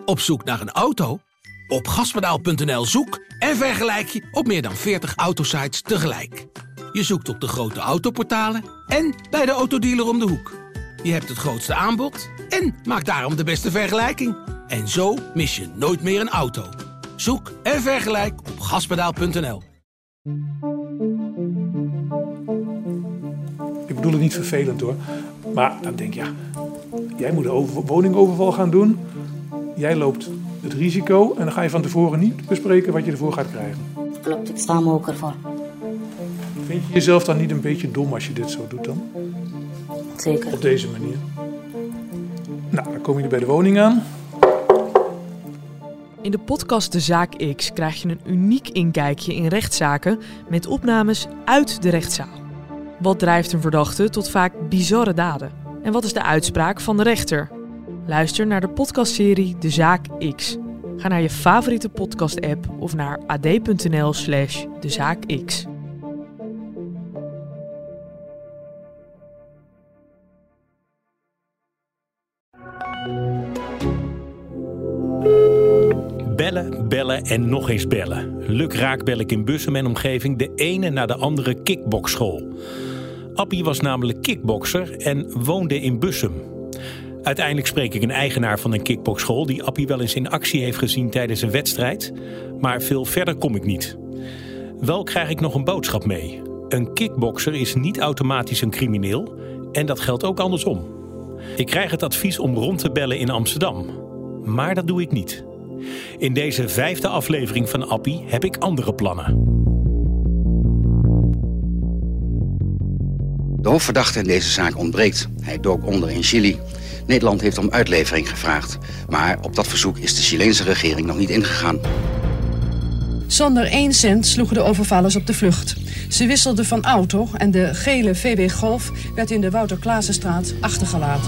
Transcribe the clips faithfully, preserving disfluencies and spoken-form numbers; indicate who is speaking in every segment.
Speaker 1: Op zoek naar een auto? Op gaspedaal punt n l zoek en vergelijk je op meer dan veertig autosites tegelijk. Je zoekt op de grote autoportalen en bij de autodealer om de hoek. Je hebt het grootste aanbod en maakt daarom de beste vergelijking. En zo mis je nooit meer een auto. Zoek en vergelijk op gaspedaal punt n l.
Speaker 2: Ik bedoel het niet vervelend hoor. Maar dan denk je, ja, jij moet een over- woningoverval gaan doen. Jij loopt het risico en dan ga je van tevoren niet bespreken wat je ervoor gaat krijgen.
Speaker 3: Klopt, ik sta me ook ervoor.
Speaker 2: Vind je jezelf dan niet een beetje dom als je dit zo doet dan?
Speaker 3: Zeker.
Speaker 2: Op deze manier. Nou, dan kom je bij de woning aan.
Speaker 4: In de podcast De Zaak X krijg je een uniek inkijkje in rechtszaken met opnames uit de rechtszaal. Wat drijft een verdachte tot vaak bizarre daden? En wat is de uitspraak van de rechter? Luister naar de podcastserie De Zaak X. Ga naar je favoriete podcast-app of naar ad.nl slash de zaak X.
Speaker 5: Bellen, bellen en nog eens bellen. Lukraak bel ik in Bussum en omgeving de ene na de andere kickboxschool. Appie was namelijk kickbokser en woonde in Bussum. Uiteindelijk spreek ik een eigenaar van een kickboxschool die Appie wel eens in actie heeft gezien tijdens een wedstrijd. Maar veel verder kom ik niet. Wel krijg ik nog een boodschap mee. Een kickbokser is niet automatisch een crimineel en dat geldt ook andersom. Ik krijg het advies om rond te bellen in Amsterdam. Maar dat doe ik niet. In deze vijfde aflevering van Appie heb ik andere plannen.
Speaker 6: De hoofdverdachte in deze zaak ontbreekt. Hij dook onder in Chili. Nederland heeft om uitlevering gevraagd. Maar op dat verzoek is de Chileense regering nog niet ingegaan.
Speaker 7: Zonder één cent sloegen de overvallers op de vlucht. Ze wisselden van auto en de gele V W Golf werd in de Wouter Klaasenstraat achtergelaten.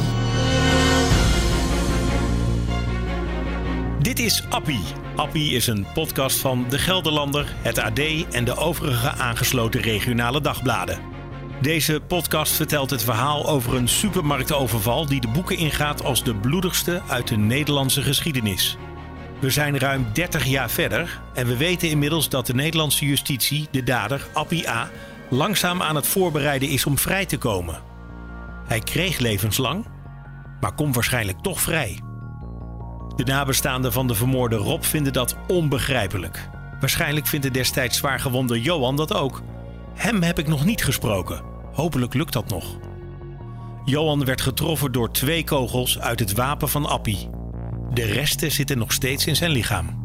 Speaker 5: Dit is Appie. Appie is een podcast van De Gelderlander, het A D en de overige aangesloten regionale dagbladen. Deze podcast vertelt het verhaal over een supermarktoverval die de boeken ingaat als de bloedigste uit de Nederlandse geschiedenis. We zijn ruim dertig jaar verder en we weten inmiddels dat de Nederlandse justitie de dader, Appie A., langzaam aan het voorbereiden is om vrij te komen. Hij kreeg levenslang, maar komt waarschijnlijk toch vrij. De nabestaanden van de vermoorde Rob vinden dat onbegrijpelijk. Waarschijnlijk vindt de destijds zwaargewonde Johan dat ook. Hem heb ik nog niet gesproken. Hopelijk lukt dat nog. Johan werd getroffen door twee kogels uit het wapen van Appie. De resten zitten nog steeds in zijn lichaam.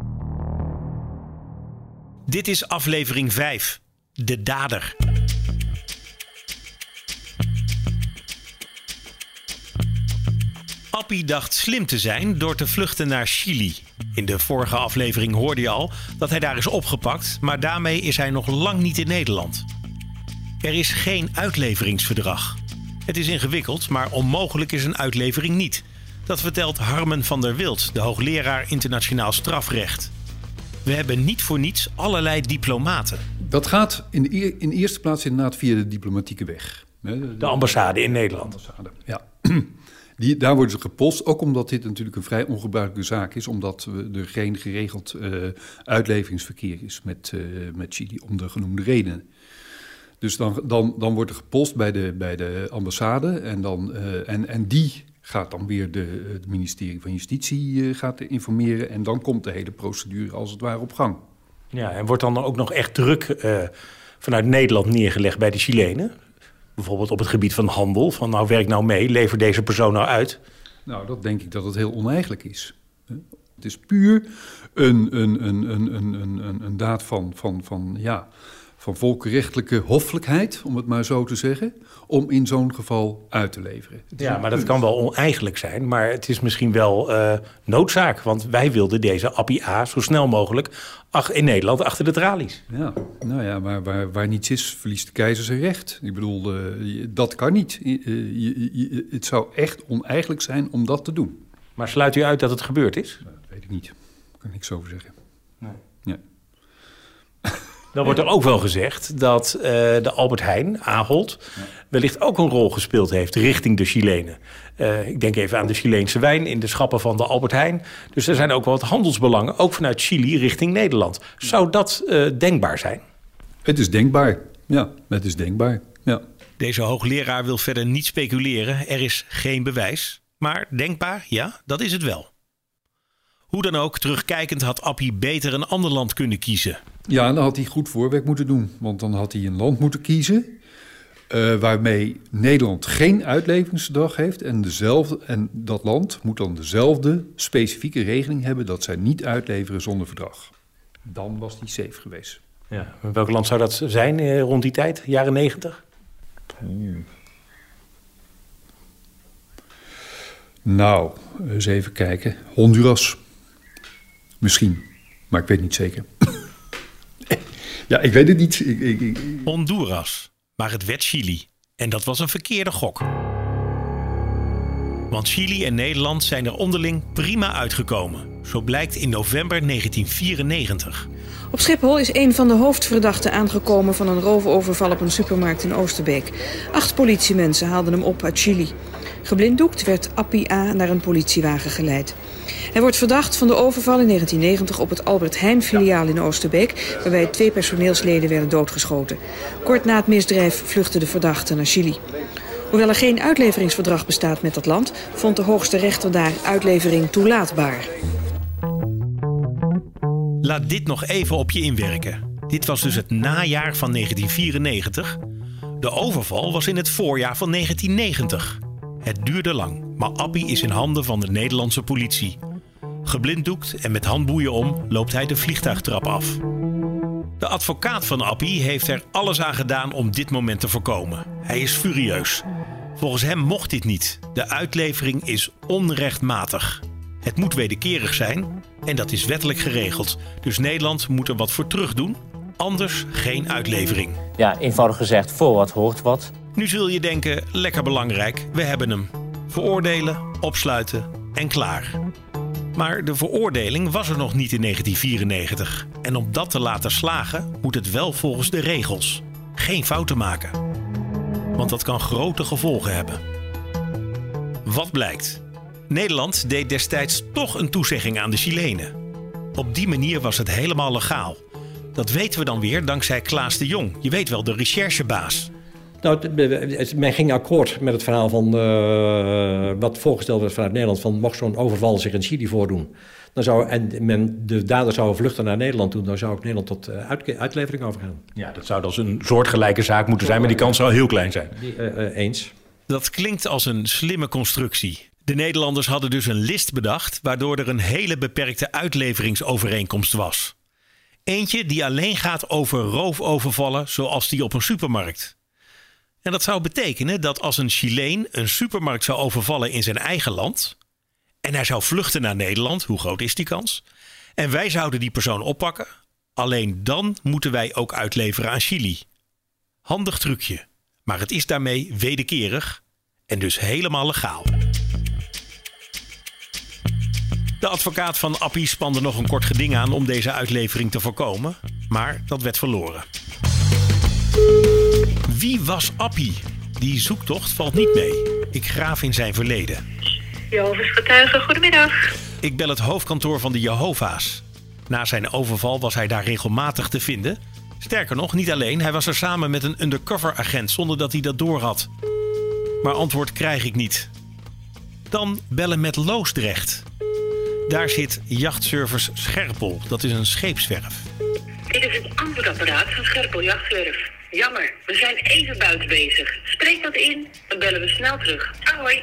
Speaker 5: Dit is aflevering vijf. De dader. Appie dacht slim te zijn door te vluchten naar Chili. In de vorige aflevering hoorde je al dat hij daar is opgepakt, maar daarmee is hij nog lang niet in Nederland. Er is geen uitleveringsverdrag. Het is ingewikkeld, maar onmogelijk is een uitlevering niet. Dat vertelt Harmen van der Wild, de hoogleraar internationaal strafrecht. We hebben niet voor niets allerlei diplomaten.
Speaker 8: Dat gaat in de, eer, in de eerste plaats inderdaad via de diplomatieke weg. De,
Speaker 5: de ambassade in Nederland.
Speaker 8: De ambassade, ja. Die, daar worden ze gepost, ook omdat dit natuurlijk een vrij ongebruikelijke zaak is, omdat er geen geregeld uh, uitleveringsverkeer is met, uh, met Chili, om de genoemde redenen. Dus dan, dan, dan wordt er gepost bij de, bij de ambassade en, dan, uh, en, en die gaat dan weer de, het ministerie van Justitie uh, gaat informeren en dan komt de hele procedure als het ware op gang.
Speaker 5: Ja, en wordt dan ook nog echt druk uh, vanuit Nederland neergelegd bij de Chilenen? Bijvoorbeeld op het gebied van handel, van nou werk nou mee, lever deze persoon nou uit.
Speaker 8: Nou, dat denk ik dat het heel oneigenlijk is. Het is puur een, een, een, een, een, een, een daad van, van, van, ja, van volkenrechtelijke hoffelijkheid, om het maar zo te zeggen, om in zo'n geval uit te leveren.
Speaker 5: Ja, maar dat kan wel oneigenlijk zijn, maar het is misschien wel uh, noodzaak. Want wij wilden deze Appie A zo snel mogelijk ach, in Nederland achter de tralies.
Speaker 8: Ja, nou ja, waar, waar, waar niets is, verliest de keizer zijn recht. Ik bedoel, uh, dat kan niet. Uh, je, je, het zou echt oneigenlijk zijn om dat te doen.
Speaker 5: Maar sluit u uit dat het gebeurd is?
Speaker 8: Nou, dat weet ik niet. Daar kan ik niks over zeggen.
Speaker 5: Nee.
Speaker 8: Ja.
Speaker 9: Dan wordt er ook wel gezegd dat uh, de Albert Heijn, Ahold, ja. wellicht ook een rol gespeeld heeft richting de Chilenen. Uh, ik denk even aan de Chileense wijn in de schappen van de Albert Heijn. Dus er zijn ook wel wat handelsbelangen, ook vanuit Chili richting Nederland. Zou dat uh, denkbaar zijn?
Speaker 8: Het is denkbaar, ja. Het is denkbaar, ja.
Speaker 5: Deze hoogleraar wil verder niet speculeren. Er is geen bewijs. Maar denkbaar, ja, dat is het wel. Hoe dan ook, terugkijkend had Appie beter een ander land kunnen kiezen.
Speaker 8: Ja, dan had hij goed voorwerk moeten doen. Want dan had hij een land moeten kiezen uh, waarmee Nederland geen uitleveringsverdrag heeft. En, dezelfde, en dat land moet dan dezelfde specifieke regeling hebben dat zij niet uitleveren zonder verdrag. Dan was hij safe geweest.
Speaker 9: Ja, welk land zou dat zijn eh, rond die tijd, jaren negentig?
Speaker 8: Hmm. Nou, eens even kijken. Honduras. Misschien, maar ik weet niet zeker. Ja, ik weet het niet. Ik, ik, ik...
Speaker 5: Honduras, maar het werd Chili. En dat was een verkeerde gok. Want Chili en Nederland zijn er onderling prima uitgekomen. Zo blijkt in november negentien vierennegentig.
Speaker 7: Op Schiphol is een van de hoofdverdachten aangekomen van een roofoverval op een supermarkt in Oosterbeek. Acht politiemensen haalden hem op uit Chili. Geblinddoekt werd Appie A. naar een politiewagen geleid. Hij wordt verdacht van de overval in negentien negentig op het Albert Heijn filiaal in Oosterbeek, waarbij twee personeelsleden werden doodgeschoten. Kort na het misdrijf vluchtte de verdachte naar Chili. Hoewel er geen uitleveringsverdrag bestaat met dat land, vond de hoogste rechter daar uitlevering toelaatbaar.
Speaker 5: Laat dit nog even op je inwerken. Dit was dus het najaar van negentien vierennegentig. De overval was in het voorjaar van negentien negentig. Het duurde lang, maar Appie is in handen van de Nederlandse politie. Geblinddoekt en met handboeien om loopt hij de vliegtuigtrap af. De advocaat van Appie heeft er alles aan gedaan om dit moment te voorkomen. Hij is furieus. Volgens hem mocht dit niet. De uitlevering is onrechtmatig. Het moet wederkerig zijn en dat is wettelijk geregeld. Dus Nederland moet er wat voor terug doen, anders geen uitlevering.
Speaker 10: Ja, eenvoudig gezegd, voor wat hoort wat.
Speaker 5: Nu zul je denken, lekker belangrijk, we hebben hem. Veroordelen, opsluiten en klaar. Maar de veroordeling was er nog niet in negentien vierennegentig. En om dat te laten slagen, moet het wel volgens de regels. Geen fouten maken. Want dat kan grote gevolgen hebben. Wat blijkt? Nederland deed destijds toch een toezegging aan de Chilenen. Op die manier was het helemaal legaal. Dat weten we dan weer dankzij Klaas de Jong. Je weet wel, de recherchebaas.
Speaker 11: Nou, men ging akkoord met het verhaal van uh, wat voorgesteld werd vanuit Nederland, van mocht zo'n overval zich in Chili voordoen, dan zou, en men, de dader zou vluchten naar Nederland toe, dan zou ook Nederland tot uh, uit, uitlevering overgaan.
Speaker 9: Ja, dat zou dus een soortgelijke zaak moeten zijn, maar die kans zou heel klein zijn.
Speaker 11: Uh, uh, eens.
Speaker 5: Dat klinkt als een slimme constructie. De Nederlanders hadden dus een list bedacht, waardoor er een hele beperkte uitleveringsovereenkomst was. Eentje die alleen gaat over roofovervallen zoals die op een supermarkt. En dat zou betekenen dat als een Chileen een supermarkt zou overvallen in zijn eigen land en hij zou vluchten naar Nederland, hoe groot is die kans? En wij zouden die persoon oppakken, alleen dan moeten wij ook uitleveren aan Chili. Handig trucje, maar het is daarmee wederkerig en dus helemaal legaal. De advocaat van Appie spande nog een kort geding aan om deze uitlevering te voorkomen, maar dat werd verloren. Wie was Appie? Die zoektocht valt niet mee. Ik graaf in zijn verleden.
Speaker 12: Jehovah's getuigen, goedemiddag.
Speaker 5: Ik bel het hoofdkantoor van de Jehovah's. Na zijn overval was hij daar regelmatig te vinden. Sterker nog, niet alleen, hij was er samen met een undercover agent zonder dat hij dat doorhad. Maar antwoord krijg ik niet. Dan bellen met Loosdrecht. Daar zit jachtservice Scherpel. Dat is een scheepswerf.
Speaker 12: Dit is het antwoordapparaat van Scherpel Jachtservice. Jammer, we zijn even buiten bezig. Spreek dat in, dan bellen we snel terug. Ahoi.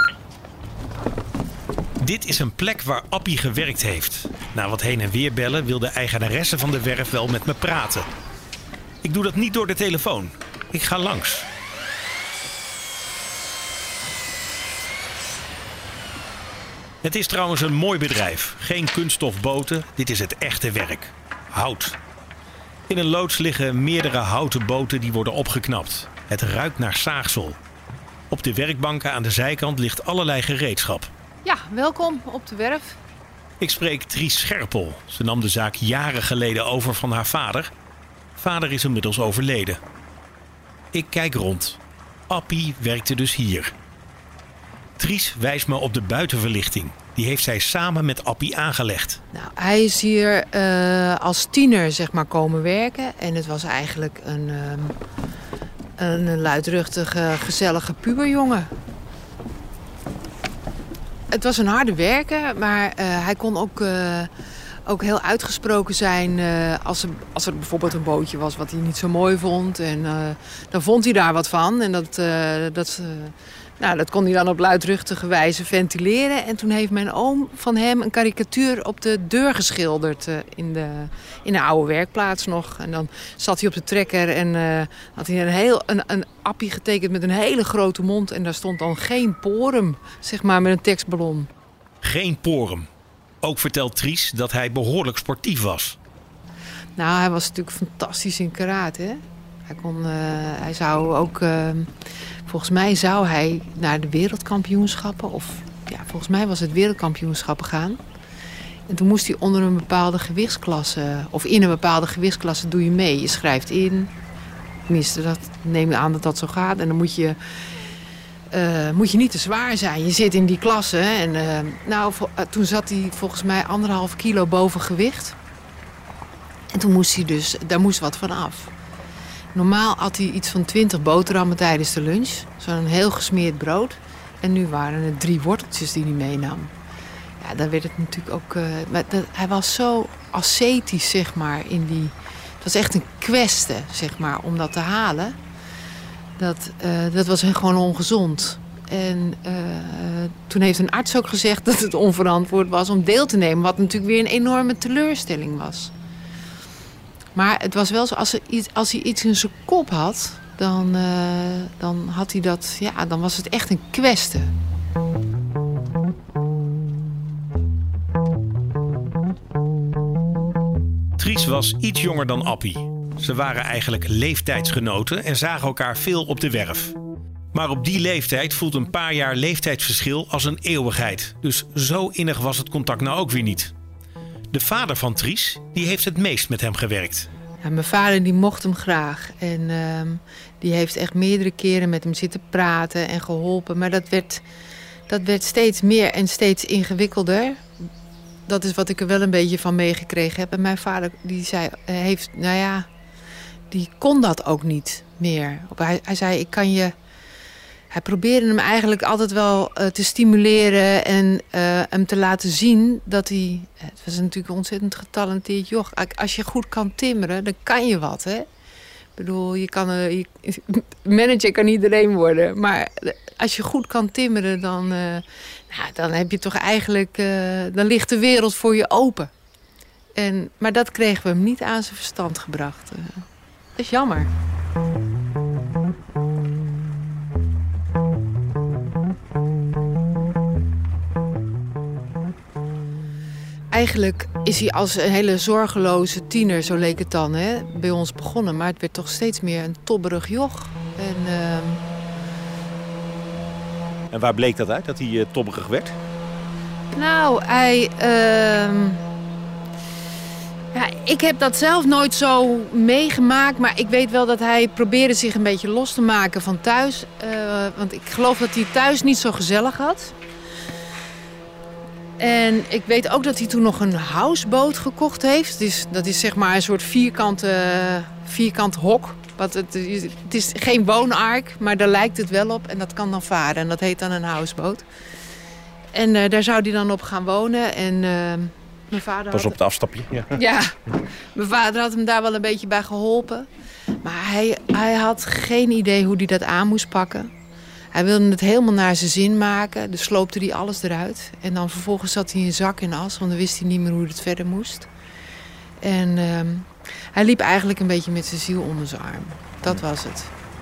Speaker 5: Dit is een plek waar Appie gewerkt heeft. Na wat heen en weer bellen wil de eigenaresse van de werf wel met me praten. Ik doe dat niet door de telefoon. Ik ga langs. Het is trouwens een mooi bedrijf. Geen kunststofboten, dit is het echte werk. Hout. In een loods liggen meerdere houten boten die worden opgeknapt. Het ruikt naar zaagsel. Op de werkbanken aan de zijkant ligt allerlei gereedschap.
Speaker 13: Ja, welkom op de werf.
Speaker 5: Ik spreek Tries Scherpel. Ze nam de zaak jaren geleden over van haar vader. Vader is inmiddels overleden. Ik kijk rond. Appie werkte dus hier. Tries wijst me op de buitenverlichting. Die heeft zij samen met Appie aangelegd.
Speaker 13: Nou, hij is hier uh, als tiener zeg maar, komen werken. En het was eigenlijk een, um, een luidruchtige, gezellige puberjongen. Het was een harde werker, maar uh, hij kon ook, uh, ook heel uitgesproken zijn uh, als, er, als er bijvoorbeeld een bootje was wat hij niet zo mooi vond. En uh, dan vond hij daar wat van. En dat, uh, dat, uh, nou, dat kon hij dan op luidruchtige wijze ventileren. En toen heeft mijn oom van hem een karikatuur op de deur geschilderd uh, in, de, in de oude werkplaats nog. En dan zat hij op de trekker en uh, had hij een, heel, een, een appie getekend met een hele grote mond. En daar stond dan geen porum, zeg maar, met een tekstballon.
Speaker 5: Geen porum. Ook vertelt Tries dat hij behoorlijk sportief was.
Speaker 13: Nou, hij was natuurlijk fantastisch in karate. Hè? Hij, kon, uh, hij zou ook... Uh, volgens mij zou hij naar de wereldkampioenschappen... of ja, volgens mij was het wereldkampioenschappen gaan. En toen moest hij onder een bepaalde gewichtsklasse... of in een bepaalde gewichtsklasse doe je mee. Je schrijft in. Tenminste, dat neem je aan dat dat zo gaat. En dan moet je... Uh, moet je niet te zwaar zijn. Je zit in die klasse. En uh, nou, vo- uh, toen zat hij volgens mij anderhalf kilo boven gewicht. En toen moest hij dus, daar moest wat van af. Normaal had hij iets van twintig boterhammen tijdens de lunch. Zo'n heel gesmeerd brood. En nu waren het drie worteltjes die hij meenam. Ja, dan werd het natuurlijk ook... Uh, maar dat, hij was zo ascetisch, zeg maar, in die... Het was echt een kweste, zeg maar, om dat te halen. Dat, uh, dat was gewoon ongezond. En uh, toen heeft een arts ook gezegd dat het onverantwoord was om deel te nemen. Wat natuurlijk weer een enorme teleurstelling was. Maar het was wel zo, als, er iets, als hij iets in zijn kop had, dan, uh, dan had hij dat, ja, dan was het echt een kweste.
Speaker 5: Tries was iets jonger dan Appie. Ze waren eigenlijk leeftijdsgenoten en zagen elkaar veel op de werf. Maar op die leeftijd voelt een paar jaar leeftijdsverschil als een eeuwigheid. Dus zo innig was het contact nou ook weer niet. De vader van Tries, die heeft het meest met hem gewerkt.
Speaker 13: Ja, mijn vader die mocht hem graag. En uh, die heeft echt meerdere keren met hem zitten praten en geholpen. Maar dat werd, dat werd steeds meer en steeds ingewikkelder. Dat is wat ik er wel een beetje van meegekregen heb. En mijn vader die zei, heeft, nou ja, die kon dat ook niet meer. Hij, hij zei, ik kan je... Hij probeerde hem eigenlijk altijd wel uh, te stimuleren en uh, hem te laten zien dat hij... Het was natuurlijk een ontzettend getalenteerd joch. Als je goed kan timmeren, dan kan je wat, hè? Ik bedoel, je kan... Uh, je, manager kan iedereen worden. Maar als je goed kan timmeren, dan, uh, nou, dan heb je toch eigenlijk... Uh, dan ligt de wereld voor je open. En, maar dat kregen we hem niet aan zijn verstand gebracht. Uh, dat is jammer. Eigenlijk is hij als een hele zorgeloze tiener, zo leek het dan, hè, bij ons begonnen. Maar het werd toch steeds meer een tobberig joch. En, uh...
Speaker 9: en waar bleek dat uit, dat hij uh, tobberig werd?
Speaker 13: Nou, hij... Uh... Ja, ik heb dat zelf nooit zo meegemaakt. Maar ik weet wel dat hij probeerde zich een beetje los te maken van thuis. Uh, want ik geloof dat hij thuis niet zo gezellig had. En ik weet ook dat hij toen nog een houseboot gekocht heeft. Dus dat is zeg maar een soort vierkante, vierkant hok. Wat het, is, het is geen woonark, maar daar lijkt het wel op. En dat kan dan varen en dat heet dan een houseboot. En uh, daar zou hij dan op gaan wonen. En uh, mijn vader
Speaker 9: Pas
Speaker 13: had...
Speaker 9: op het afstapje. Ja.
Speaker 13: ja, mijn vader had hem daar wel een beetje bij geholpen. Maar hij, hij had geen idee hoe hij dat aan moest pakken. Hij wilde het helemaal naar zijn zin maken. Dus sloopte hij alles eruit. En dan vervolgens zat hij in zak en as. Want dan wist hij niet meer hoe het verder moest. En uh, hij liep eigenlijk een beetje met zijn ziel onder zijn arm. Dat was het.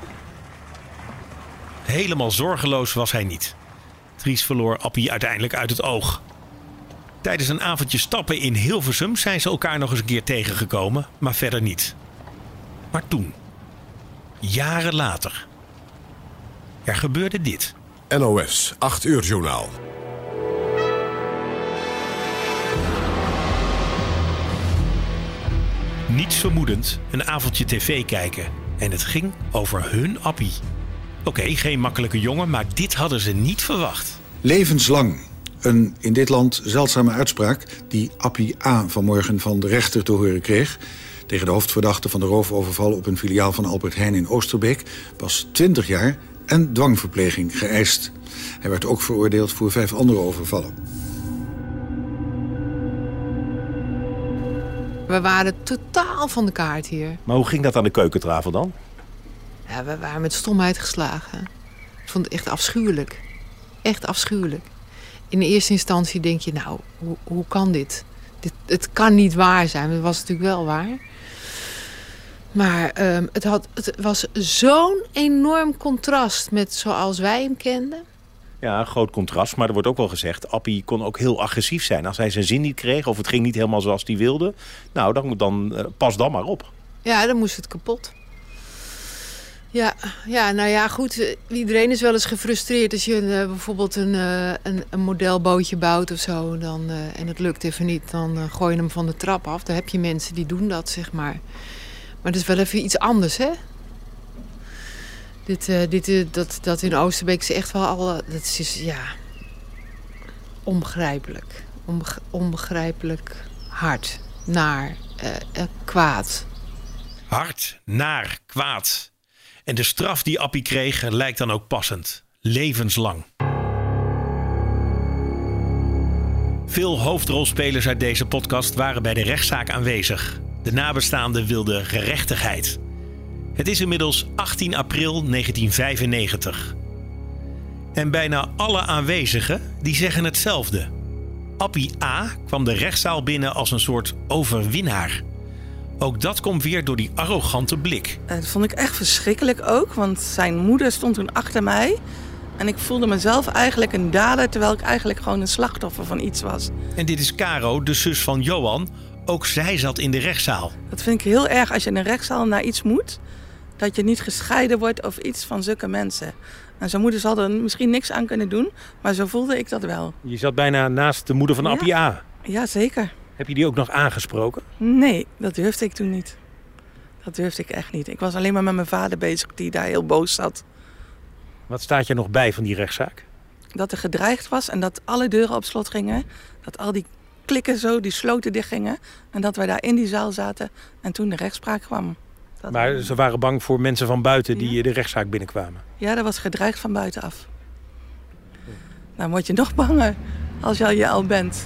Speaker 5: Helemaal zorgeloos was hij niet. Tries verloor Appie uiteindelijk uit het oog. Tijdens een avondje stappen in Hilversum zijn ze elkaar nog eens een keer tegengekomen. Maar verder niet. Maar toen, jaren later... er gebeurde dit.
Speaker 14: N O S, acht uur journaal.
Speaker 5: niets vermoedend een avondje tv kijken. En het ging over hun Appie. Oké, okay, geen makkelijke jongen, maar dit hadden ze niet verwacht.
Speaker 15: Levenslang. Een in dit land zeldzame uitspraak die Appie A. vanmorgen van de rechter te horen kreeg. Tegen de hoofdverdachte van de roofoverval op een filiaal van Albert Heijn in Oosterbeek was twintig jaar en dwangverpleging geëist. Hij werd ook veroordeeld voor vijf andere overvallen.
Speaker 13: We waren totaal van de kaart hier.
Speaker 9: Maar hoe ging dat aan de keukentafel dan?
Speaker 13: Ja, we waren met stomheid geslagen. Ik vond het echt afschuwelijk. Echt afschuwelijk. In de eerste instantie denk je, nou, hoe, hoe kan dit? dit? Het kan niet waar zijn. Het was natuurlijk wel waar. Maar um, het, had, het was zo'n enorm contrast met zoals wij hem kenden.
Speaker 9: Ja, een groot contrast. Maar er wordt ook wel gezegd, Appie kon ook heel agressief zijn. Als hij zijn zin niet kreeg of het ging niet helemaal zoals hij wilde. Nou, dan, dan uh, pas dan maar op.
Speaker 13: Ja, dan moest het kapot. Ja, ja, nou ja, goed. Iedereen is wel eens gefrustreerd als je uh, bijvoorbeeld een, uh, een, een modelbootje bouwt of zo. Dan, uh, en het lukt even niet, dan uh, gooi je hem van de trap af. Dan heb je mensen die doen dat, zeg maar. Maar het is wel even iets anders, hè? Dit, uh, dit, uh, dat, dat in Oosterbeek is echt wel al... Uh, dat is, ja... onbegrijpelijk. Onbeg- onbegrijpelijk hard, naar, uh, uh, kwaad.
Speaker 5: Hard, naar, kwaad. En de straf die Appie kreeg lijkt dan ook passend. Levenslang. Veel hoofdrolspelers uit deze podcast waren bij de rechtszaak aanwezig. De nabestaanden wilden gerechtigheid. Het is inmiddels achttien april negentien vijfennegentig. En bijna alle aanwezigen die zeggen hetzelfde. Appie A. kwam de rechtszaal binnen als een soort overwinnaar. Ook dat komt weer door die arrogante blik.
Speaker 16: Dat vond ik echt verschrikkelijk ook, want zijn moeder stond toen achter mij. En ik voelde mezelf eigenlijk een dader, terwijl ik eigenlijk gewoon een slachtoffer van iets was.
Speaker 5: En dit is Caro, de zus van Johan. Ook zij zat in de rechtszaal.
Speaker 16: Dat vind ik heel erg als je in een rechtszaal naar iets moet. Dat je niet gescheiden wordt of iets van zulke mensen. En zijn moeder zal er misschien niks aan kunnen doen, maar zo voelde ik dat wel.
Speaker 9: Je zat bijna naast de moeder van Appie
Speaker 16: ja.
Speaker 9: A.
Speaker 16: Ja, zeker.
Speaker 9: Heb je die ook nog aangesproken?
Speaker 16: Nee, dat durfde ik toen niet. Dat durfde ik echt niet. Ik was alleen maar met mijn vader bezig, die daar heel boos zat.
Speaker 9: Wat staat je nog bij van die rechtszaak?
Speaker 16: Dat er gedreigd was en dat alle deuren op slot gingen. Dat al die klikken zo, die sloten dicht gingen. En dat wij daar in die zaal zaten en toen de rechtspraak kwam. Dat
Speaker 9: maar ze waren bang voor mensen van buiten die ja. de rechtszaak binnenkwamen?
Speaker 16: Ja, dat was gedreigd van buitenaf. Dan word je nog banger als je al, je al bent.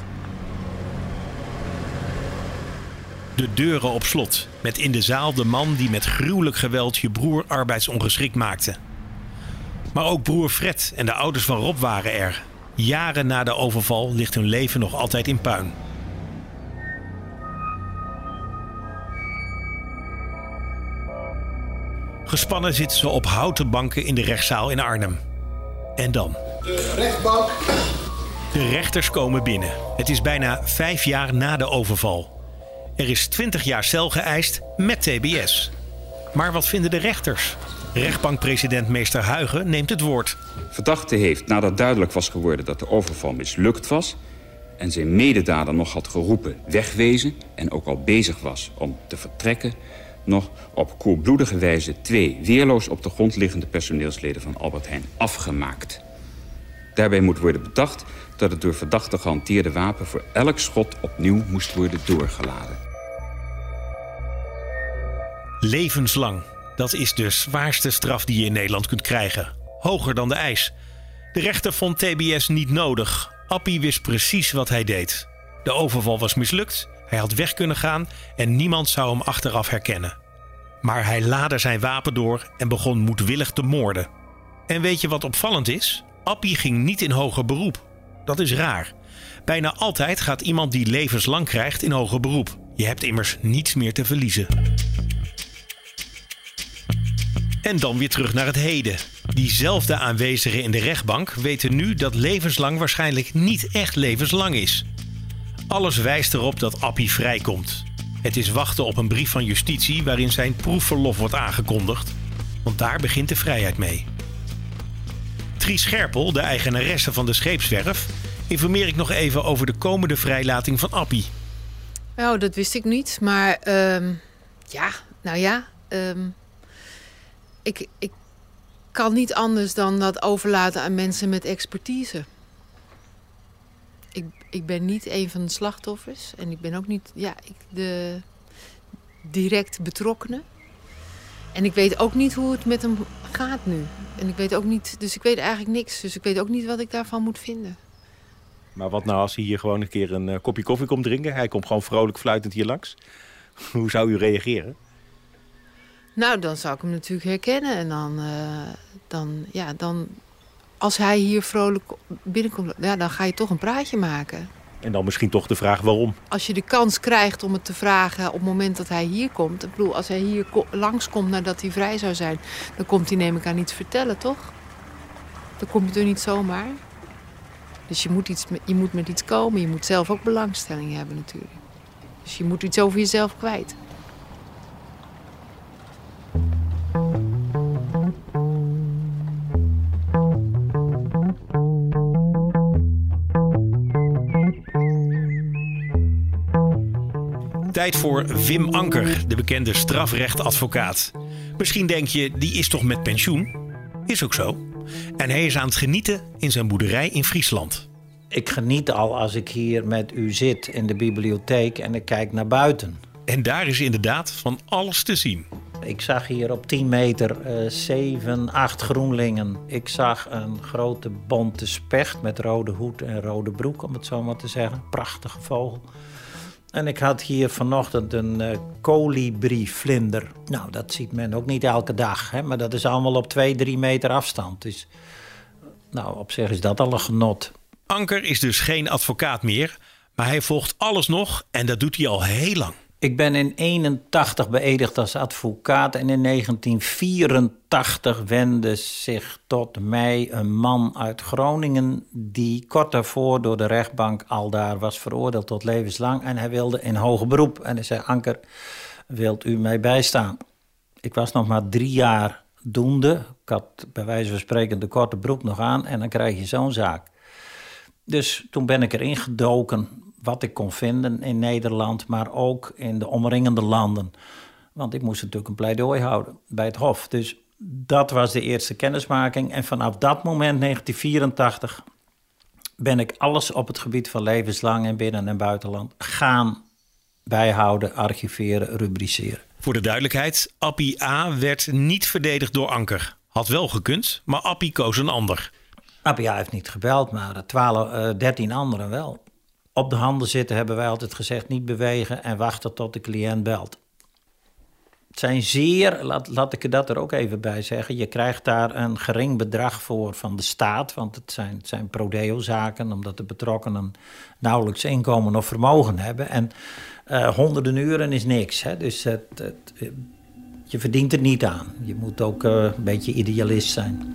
Speaker 5: De deuren op slot. Met in de zaal de man die met gruwelijk geweld je broer arbeidsongeschikt maakte. Maar ook broer Fred en de ouders van Rob waren er. Jaren na de overval ligt hun leven nog altijd in puin. Gespannen zitten ze op houten banken in de rechtszaal in Arnhem. En dan?
Speaker 17: De rechtbank.
Speaker 5: De rechters komen binnen. Het is bijna vijf jaar na de overval. Er is twintig jaar cel geëist met T B S. Maar wat vinden de rechters? Rechtbankpresident meester Huigen neemt het woord.
Speaker 18: Verdachte heeft, nadat duidelijk was geworden dat de overval mislukt was en zijn mededader nog had geroepen wegwezen en ook al bezig was om te vertrekken, nog op koelbloedige wijze twee weerloos op de grond liggende personeelsleden van Albert Heijn afgemaakt. Daarbij moet worden bedacht dat het door verdachte gehanteerde wapen voor elk schot opnieuw moest worden doorgeladen.
Speaker 5: Levenslang. Dat is de zwaarste straf die je in Nederland kunt krijgen. Hoger dan de eis. De rechter vond T B S niet nodig. Appie wist precies wat hij deed. De overval was mislukt, hij had weg kunnen gaan en niemand zou hem achteraf herkennen. Maar hij laadde zijn wapen door en begon moedwillig te moorden. En weet je wat opvallend is? Appie ging niet in hoger beroep. Dat is raar. Bijna altijd gaat iemand die levenslang krijgt in hoger beroep. Je hebt immers niets meer te verliezen. En dan weer terug naar het heden. Diezelfde aanwezigen in de rechtbank weten nu dat levenslang waarschijnlijk niet echt levenslang is. Alles wijst erop dat Appie vrijkomt. Het is wachten op een brief van justitie waarin zijn proefverlof wordt aangekondigd. Want daar begint de vrijheid mee. Tries Scherpel, de eigenaresse van de scheepswerf, informeer ik nog even over de komende vrijlating van Appie.
Speaker 13: Nou, dat wist ik niet, maar uh, Ja, nou ja. Um, ik, ik kan niet anders dan dat overlaten aan mensen met expertise. Ik, ik ben niet een van de slachtoffers. En ik ben ook niet ja, ik de direct betrokkenen. En ik weet ook niet hoe het met hem gaat nu. En ik weet ook niet, dus ik weet eigenlijk niks. Dus ik weet ook niet wat ik daarvan moet vinden.
Speaker 9: Maar wat nou als hij hier gewoon een keer een uh, kopje koffie komt drinken? Hij komt gewoon vrolijk fluitend hier langs. Hoe zou u reageren?
Speaker 13: Nou, dan zou ik hem natuurlijk herkennen. En dan, uh, dan, ja, dan als hij hier vrolijk binnenkomt, ja, dan ga je toch een praatje maken.
Speaker 9: En dan misschien toch de vraag waarom.
Speaker 13: Als je de kans krijgt om het te vragen op het moment dat hij hier komt. Ik bedoel, als hij hier ko- langskomt nadat hij vrij zou zijn, dan komt hij neem ik aan iets vertellen, toch? Dan kom je toch niet zomaar. Dus je moet, iets, je moet met iets komen. Je moet zelf ook belangstelling hebben natuurlijk. Dus je moet iets over jezelf kwijt.
Speaker 5: Tijd voor Wim Anker, de bekende strafrechtadvocaat. Misschien denk je, die is toch met pensioen? Is ook zo. En hij is aan het genieten in zijn boerderij in Friesland.
Speaker 17: Ik geniet al als ik hier met u zit in de bibliotheek en ik kijk naar buiten.
Speaker 5: En daar is inderdaad van alles te zien.
Speaker 17: Ik zag hier op tien meter uh, zeven, acht groenlingen. Ik zag een grote bonte specht met rode hoed en rode broek, om het zo maar te zeggen. Prachtige vogel. En ik had hier vanochtend een uh, kolibrievlinder. Nou, dat ziet men ook niet elke dag, hè? Maar dat is allemaal op twee, drie meter afstand. Dus nou, op zich is dat al een genot.
Speaker 5: Anker is dus geen advocaat meer, maar hij volgt alles nog en dat doet hij al heel lang.
Speaker 17: Ik ben in eenentachtig beëdigd als advocaat en in negentien vierentachtig wendde zich tot mij een man uit Groningen die kort daarvoor door de rechtbank aldaar was veroordeeld tot levenslang en hij wilde in hoger beroep. En hij zei, Anker, wilt u mij bijstaan? Ik was nog maar drie jaar doende. Ik had bij wijze van spreken de korte beroep nog aan en dan krijg je zo'n zaak. Dus toen ben ik erin gedoken wat ik kon vinden in Nederland, maar ook in de omringende landen. Want ik moest natuurlijk een pleidooi houden bij het Hof. Dus dat was de eerste kennismaking. En vanaf dat moment, negentien vierentachtig, ben ik alles op het gebied van levenslang in binnen- en buitenland gaan bijhouden, archiveren, rubriceren.
Speaker 5: Voor de duidelijkheid, Appie A. werd niet verdedigd door Anker. Had wel gekund, maar Appie koos een ander.
Speaker 17: Appie A. heeft niet gebeld, maar twaalf, uh, dertien anderen wel. Op de handen zitten hebben wij altijd gezegd, niet bewegen en wachten tot de cliënt belt. Het zijn zeer, laat, laat ik dat er ook even bij zeggen, je krijgt daar een gering bedrag voor van de staat, want het zijn, het zijn prodeo-zaken, omdat de betrokkenen nauwelijks inkomen of vermogen hebben. En uh, honderden uren is niks, hè? Dus het, het, je verdient er niet aan. Je moet ook uh, een beetje idealist zijn.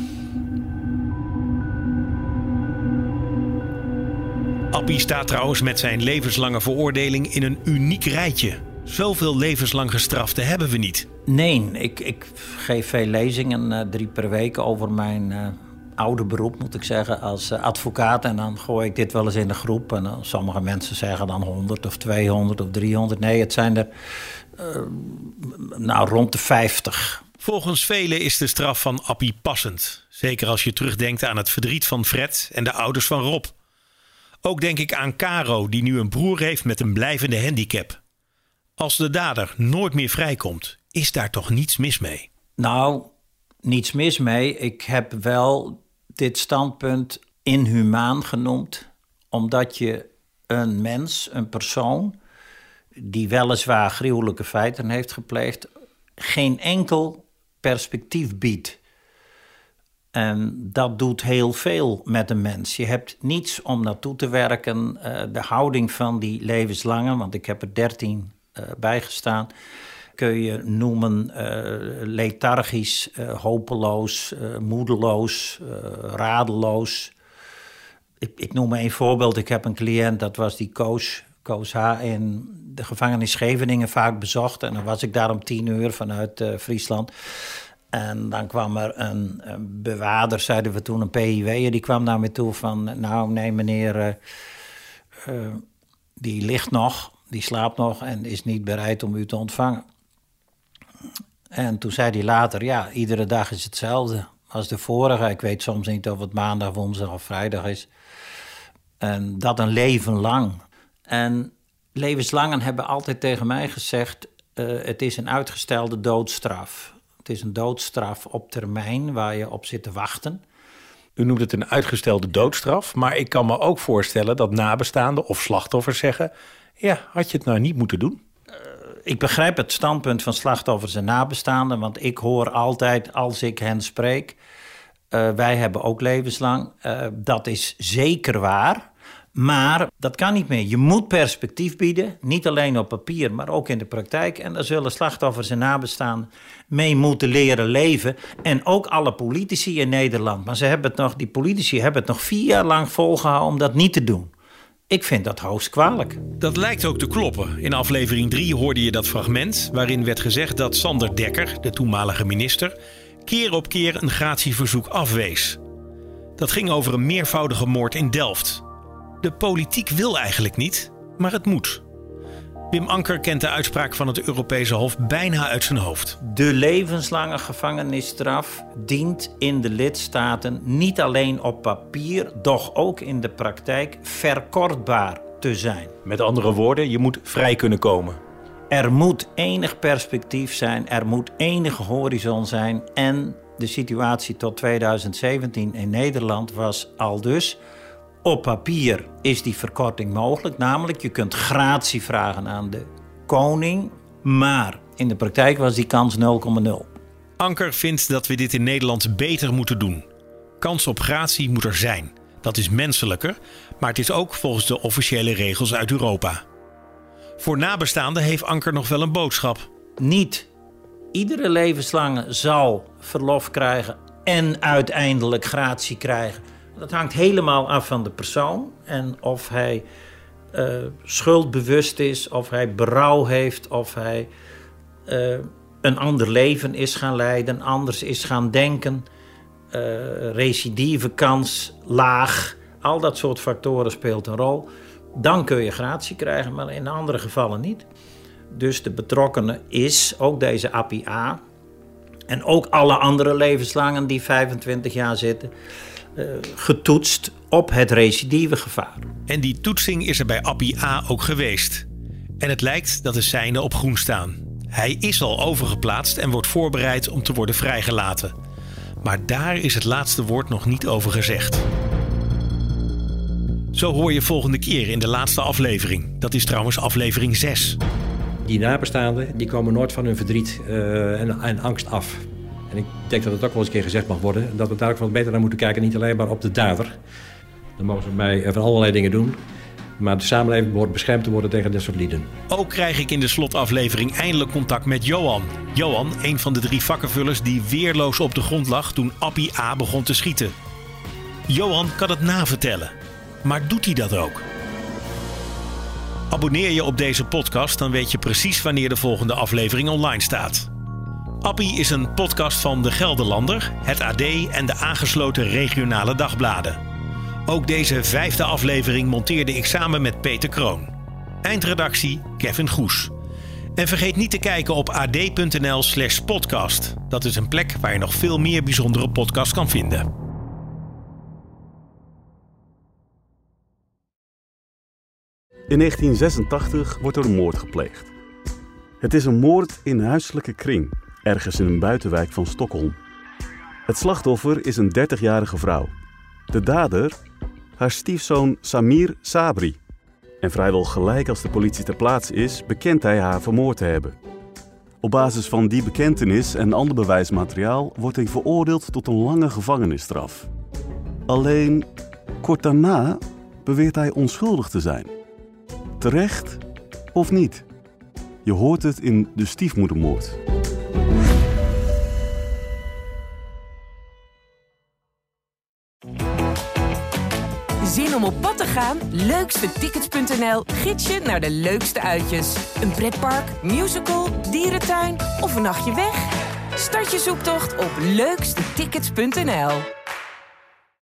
Speaker 5: Appie staat trouwens met zijn levenslange veroordeling in een uniek rijtje. Zoveel levenslang gestraften hebben we niet.
Speaker 17: Nee, ik, ik geef veel lezingen, uh, drie per week over mijn uh, oude beroep, moet ik zeggen, als uh, advocaat. En dan gooi ik dit wel eens in de groep. En uh, sommige mensen zeggen dan honderd of tweehonderd of driehonderd. Nee, het zijn er uh, nou rond de vijftig.
Speaker 5: Volgens velen is de straf van Appie passend. Zeker als je terugdenkt aan het verdriet van Fred en de ouders van Rob. Ook denk ik aan Caro, die nu een broer heeft met een blijvende handicap. Als de dader nooit meer vrijkomt, is daar toch niets mis mee?
Speaker 17: Nou, niets mis mee. Ik heb wel dit standpunt inhumaan genoemd, omdat je een mens, een persoon, die weliswaar gruwelijke feiten heeft gepleegd, geen enkel perspectief biedt. En dat doet heel veel met een mens. Je hebt niets om naartoe te werken. Uh, de houding van die levenslange, want ik heb er dertien uh, bijgestaan, kun je noemen uh, lethargisch, uh, hopeloos, uh, moedeloos, uh, radeloos. Ik, ik noem een voorbeeld. Ik heb een cliënt, dat was die Koos, Koos H. in de gevangenis Scheveningen vaak bezocht. En dan was ik daar om tien uur vanuit uh, Friesland. En dan kwam er een, een bewaarder, zeiden we toen, een P I W'er, die kwam naar me toe van, nou nee meneer, uh, uh, die ligt nog, die slaapt nog en is niet bereid om u te ontvangen. En toen zei hij later, ja, iedere dag is hetzelfde als de vorige. Ik weet soms niet of het maandag, woensdag of vrijdag is. En dat een leven lang. En levenslangen hebben altijd tegen mij gezegd, uh, het is een uitgestelde doodstraf. Het is een doodstraf op termijn waar je op zit te wachten.
Speaker 9: U noemt het een uitgestelde doodstraf, maar ik kan me ook voorstellen dat nabestaanden of slachtoffers zeggen, ja, had je het nou niet moeten doen?
Speaker 17: Uh, ik begrijp het standpunt van slachtoffers en nabestaanden, want ik hoor altijd als ik hen spreek, uh, wij hebben ook levenslang. Uh, dat is zeker waar. Maar dat kan niet meer. Je moet perspectief bieden, niet alleen op papier, maar ook in de praktijk. En daar zullen slachtoffers en nabestaanden mee moeten leren leven. En ook alle politici in Nederland. Maar ze hebben het nog, die politici hebben het nog vier jaar lang volgehouden om dat niet te doen. Ik vind dat hoogst kwalijk.
Speaker 5: Dat lijkt ook te kloppen. In aflevering drie hoorde je dat fragment waarin werd gezegd dat Sander Dekker, de toenmalige minister, keer op keer een gratieverzoek afwees. Dat ging over een meervoudige moord in Delft. De politiek wil eigenlijk niet, maar het moet. Wim Anker kent de uitspraak van het Europese Hof bijna uit zijn hoofd.
Speaker 17: De levenslange gevangenisstraf dient in de lidstaten niet alleen op papier, doch ook in de praktijk verkortbaar te zijn.
Speaker 9: Met andere woorden, je moet vrij kunnen komen.
Speaker 17: Er moet enig perspectief zijn, er moet enige horizon zijn. En de situatie tot tweeduizend zeventien in Nederland was aldus. Op papier is die verkorting mogelijk, namelijk je kunt gratie vragen aan de koning, maar in de praktijk was die kans nul komma nul.
Speaker 5: Anker vindt dat we dit in Nederland beter moeten doen. Kans op gratie moet er zijn. Dat is menselijker, maar het is ook volgens de officiële regels uit Europa. Voor nabestaanden heeft Anker nog wel een boodschap.
Speaker 17: Niet iedere levenslange zal verlof krijgen en uiteindelijk gratie krijgen. Dat hangt helemaal af van de persoon en of hij uh, schuldbewust is, of hij berouw heeft, of hij uh, een ander leven is gaan leiden, anders is gaan denken, uh, recidivekans laag, al dat soort factoren speelt een rol. Dan kun je gratie krijgen, maar in andere gevallen niet. Dus de betrokkenen is, ook deze Appie A, en ook alle andere levenslangen die vijfentwintig jaar zitten, Uh, getoetst op het recidivegevaar.
Speaker 5: En die toetsing is er bij Appie A ook geweest. En het lijkt dat de seinen op groen staan. Hij is al overgeplaatst en wordt voorbereid om te worden vrijgelaten. Maar daar is het laatste woord nog niet over gezegd. Zo hoor je volgende keer in de laatste aflevering. Dat is trouwens aflevering zes.
Speaker 11: Die nabestaanden die komen nooit van hun verdriet uh, en, en angst af. En ik denk dat het ook wel eens een keer gezegd mag worden. En dat we daar ook wat beter naar moeten kijken. Niet alleen maar op de dader. Dan mogen ze mij van allerlei dingen doen. Maar de samenleving behoort beschermd te worden tegen dit soort lieden.
Speaker 5: Ook krijg ik in de slotaflevering eindelijk contact met Johan. Johan, een van de drie vakkenvullers die weerloos op de grond lag toen Appie A begon te schieten. Johan kan het navertellen. Maar doet hij dat ook? Abonneer je op deze podcast, dan weet je precies wanneer de volgende aflevering online staat. Appie is een podcast van De Gelderlander, het A D en de aangesloten regionale dagbladen. Ook deze vijfde aflevering monteerde ik samen met Peter Kroon. Eindredactie Kevin Goes. En vergeet niet te kijken op ad.nl slash podcast. Dat is een plek waar je nog veel meer bijzondere podcasts kan vinden.
Speaker 19: In negentien zesentachtig wordt er een moord gepleegd. Het is een moord in huiselijke kring, ergens in een buitenwijk van Stockholm. Het slachtoffer is een dertigjarige vrouw. De dader, haar stiefzoon Samir Sabri. En vrijwel gelijk als de politie ter plaatse is, bekent hij haar vermoord te hebben. Op basis van die bekentenis en ander bewijsmateriaal wordt hij veroordeeld tot een lange gevangenisstraf. Alleen, kort daarna beweert hij onschuldig te zijn. Terecht of niet? Je hoort het in De Stiefmoedermoord.
Speaker 20: Zin om op pad te gaan? leukstetickets punt n l gids je naar de leukste uitjes. Een pretpark, musical, dierentuin of een nachtje weg? Start je zoektocht op leukstetickets punt n l.